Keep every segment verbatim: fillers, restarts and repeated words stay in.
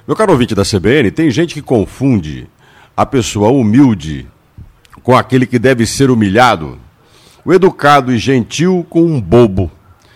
Meu caro ouvinte da C B N, tem gente que confunde a pessoa humilde com aquele que deve ser humilhado, o educado e gentil com um bobo.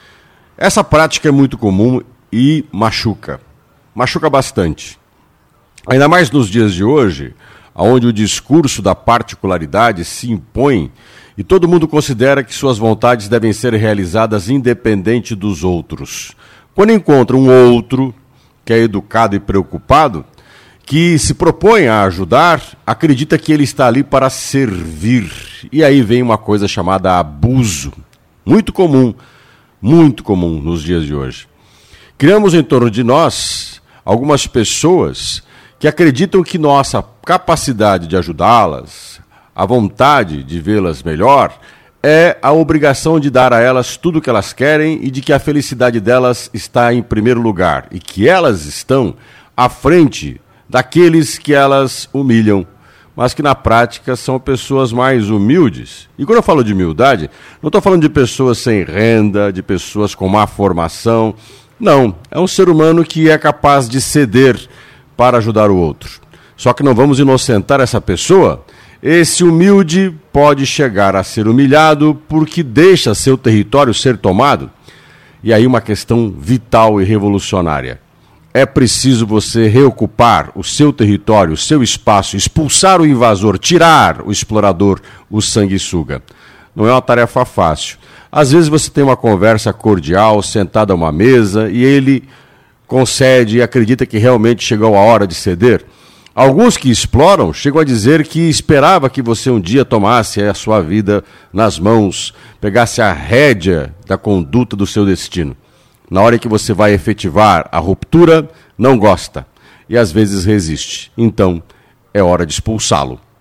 Essa prática é muito comum e machuca. Machuca bastante. Ainda mais nos dias de hoje, onde o discurso da particularidade se impõe e todo mundo considera que suas vontades devem ser realizadas independente dos outros. Quando encontra um outro que é educado e preocupado, que se propõe a ajudar, acredita que ele está ali para servir. E aí vem uma coisa chamada abuso. Muito comum, muito comum nos dias de hoje. Criamos em torno de nós algumas pessoas que acreditam que nossa capacidade de ajudá-las, a vontade de vê-las melhor, é a obrigação de dar a elas tudo o que elas querem e de que a felicidade delas está em primeiro lugar e que elas estão à frente daqueles que elas humilham, mas que na prática são pessoas mais humildes. E quando eu falo de humildade, não estou falando de pessoas sem renda, de pessoas com má formação. Não, é um ser humano que é capaz de ceder para ajudar o outro. Só que não vamos inocentar essa pessoa. Esse humilde pode chegar a ser humilhado porque deixa seu território ser tomado. E aí uma questão vital e revolucionária. É preciso você reocupar o seu território, o seu espaço, expulsar o invasor, tirar o explorador, o sanguessuga. Não é uma tarefa fácil. Às vezes você tem uma conversa cordial, sentado a uma mesa, e ele concede e acredita que realmente chegou a hora de ceder. Alguns que exploram chegam a dizer que esperava que você um dia tomasse a sua vida nas mãos, pegasse a rédea da conduta do seu destino. Na hora em que você vai efetivar a ruptura, não gosta e às vezes resiste. Então, é hora de expulsá-lo.